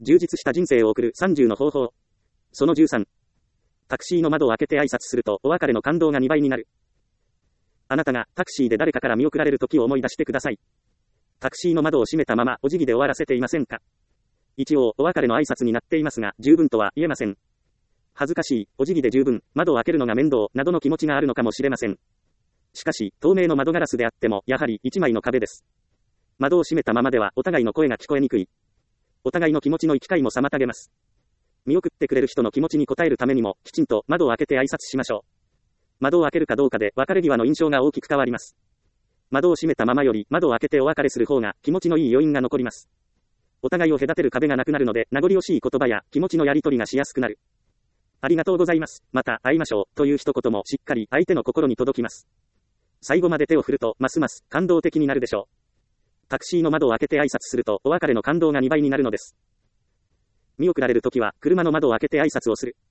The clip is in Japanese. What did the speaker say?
充実した人生を送る30の方法。その13。タクシーの窓を開けて挨拶するとお別れの感動が2倍になる。あなたがタクシーで誰かから見送られる時を思い出してください。タクシーの窓を閉めたままお辞儀で終わらせていませんか？一応お別れの挨拶になっていますが、十分とは言えません。恥ずかしい、お辞儀で十分、窓を開けるのが面倒、などの気持ちがあるのかもしれません。しかし、透明の窓ガラスであっても、やはり一枚の壁です。窓を閉めたままでは、お互いの声が聞こえにくい。お互いの気持ちの行き交いも妨げます。見送ってくれる人の気持ちに応えるためにも、きちんと窓を開けて挨拶しましょう。窓を開けるかどうかで、別れ際の印象が大きく変わります。窓を閉めたままより、窓を開けてお別れする方が、気持ちのいい余韻が残ります。お互いを隔てる壁がなくなるので、名残惜しい言葉や気持ちのやり取りがしやすくなる。ありがとうございます。また会いましょう。という一言もしっかり相手の心に届きます。最後まで手を振ると、ますます感動的になるでしょう。タクシーの窓を開けて挨拶すると、お別れの感動が2倍になるのです。見送られるときは、車の窓を開けて挨拶をする。